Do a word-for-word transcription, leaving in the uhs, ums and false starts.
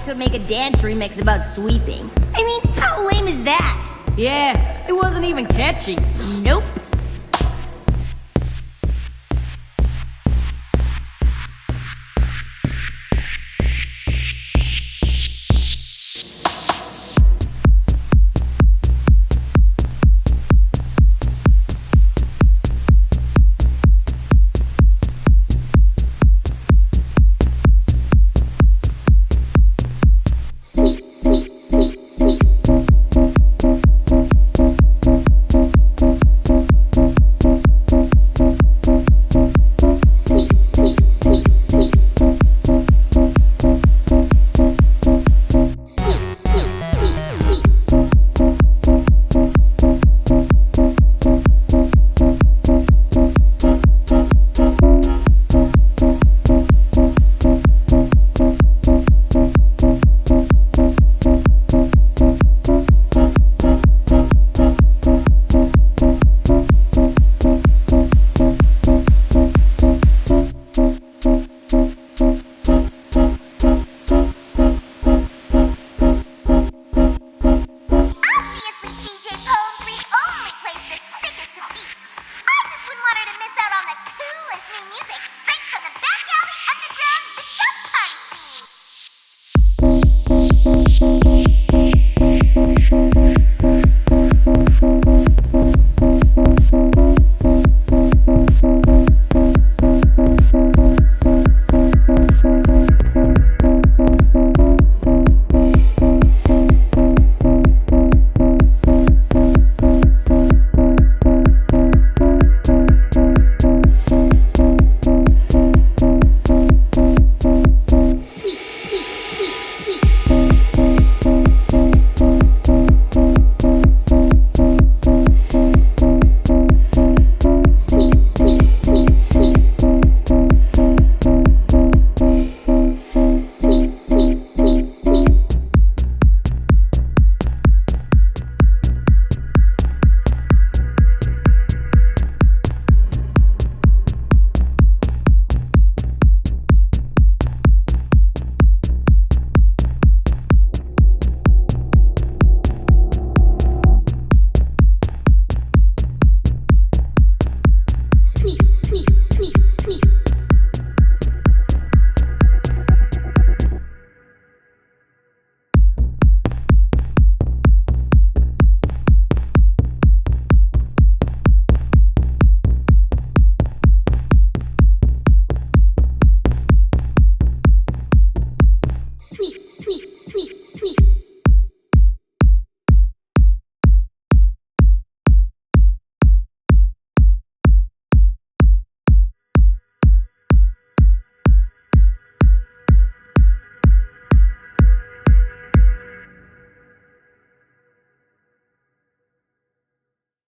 could make a dance remix about sweeping. I mean, how lame is that? Yeah, it wasn't even catchy. Nope. Sweep, sweep, sweep, sweep. Sweep, sweep, sweep, sweep. Sweep, sweep, sweep, sweep. Obviously, D J Poetry only plays the sickest of beats. I just wouldn't want her to miss out on the coolest new music straight from the back alley underground video party scene. Sweep, sweep, sweep, sweep. Sweep, sweep, sweep, sweep. Sweep, sweep, sweep, sweep. Sweep, sweep, sweep, sweep. Sweep, sweep, sweep, sweep.